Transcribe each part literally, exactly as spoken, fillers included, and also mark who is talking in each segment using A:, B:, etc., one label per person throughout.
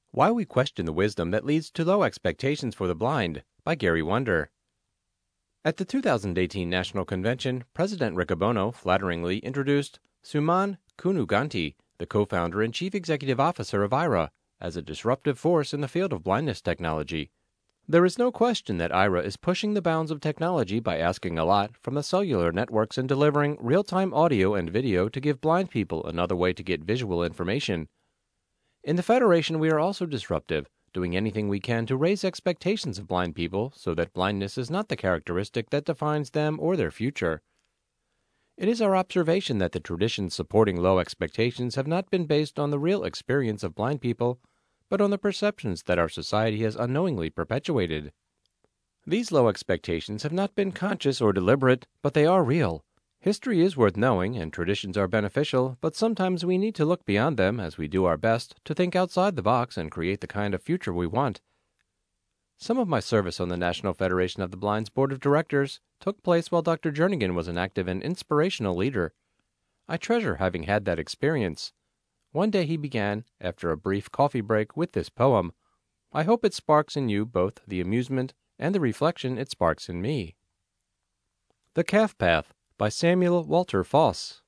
A: Why We Question the Wisdom That Leads to Low Expectations for the Blind by Gary Wonder. At the two thousand eighteen National Convention, President Riccobono flatteringly introduced Suman Kanuganti, the co-founder and chief executive officer of Aira, as a disruptive force in the field of blindness technology. There is no question that Aira is pushing the bounds of technology by asking a lot from the cellular networks and delivering real-time audio and video to give blind people another way to get visual information. In the Federation, we are also disruptive, doing anything we can to raise expectations of blind people so that blindness is not the characteristic that defines them or their future. It is our observation that the traditions supporting low expectations have not been based on the real experience of blind people, but on the perceptions that our society has unknowingly perpetuated. These low expectations have not been conscious or deliberate, but they are real. History is worth knowing, and traditions are beneficial, but sometimes we need to look beyond them as we do our best to think outside the box and create the kind of future we want. Some of my service on the National Federation of the Blind's Board of Directors took place while Doctor Jernigan was an active and inspirational leader. I treasure having had that experience. One day he began, after a brief coffee break, with this poem. I hope it sparks in you both the amusement and the reflection it sparks in me. The Calf Path by Samuel Walter Foss.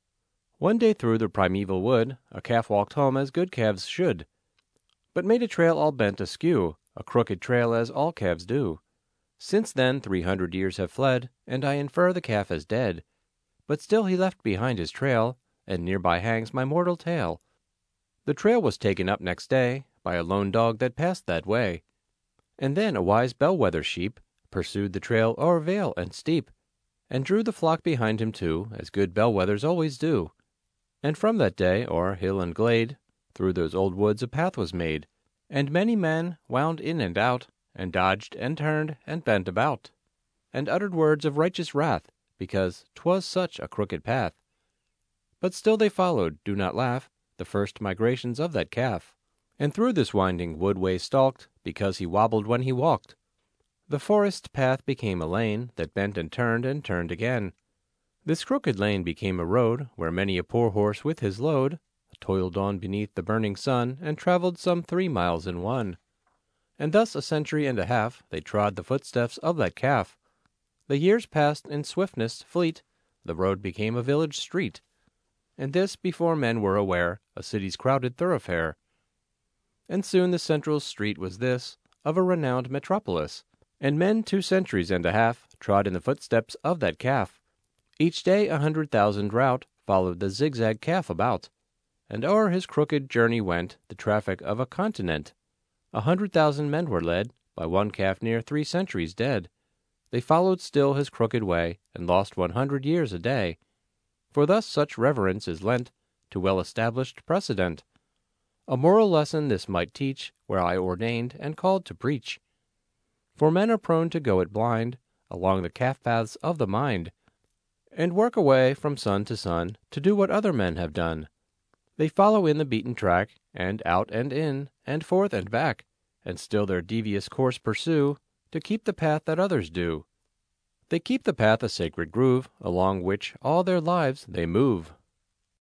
A: One day through the primeval wood, a calf walked home as good calves should, but made a trail all bent askew, a crooked trail as all calves do. Since then three hundred years have fled, and I infer the calf is dead, but still he left behind his trail, and nearby hangs my mortal tale. The trail was taken up next day by a lone dog that passed that way, and then a wise bellwether sheep pursued the trail o'er vale and steep, and drew the flock behind him too, as good bellwethers always do. And from that day, o'er hill and glade, through those old woods a path was made, and many men wound in and out, and dodged and turned and bent about, and uttered words of righteous wrath, because 'twas such a crooked path. But still they followed, do not laugh, the first migrations of that calf, and through this winding woodway stalked, because he wobbled when he walked. The forest path became a lane that bent and turned and turned again. This crooked lane became a road where many a poor horse with his load toiled on beneath the burning sun and traveled some three miles in one. And thus a century and a half they trod the footsteps of that calf. The years passed in swiftness fleet, the road became a village street, and this, before men were aware, a city's crowded thoroughfare. And soon the central street was this, of a renowned metropolis, and men two centuries and a half trod in the footsteps of that calf. Each day a hundred thousand rout followed the zigzag calf about, and o'er his crooked journey went the traffic of a continent. A hundred thousand men were led by one calf near three centuries dead. They followed still his crooked way, and lost one hundred years a day. For thus such reverence is lent to well-established precedent. A moral lesson this might teach, where I ordained and called to preach. For men are prone to go it blind, along the calf paths of the mind, and work away from sun to sun, to do what other men have done. They follow in the beaten track, and out and in, and forth and back, and still their devious course pursue, to keep the path that others do. They keep the path a sacred groove, along which all their lives they move.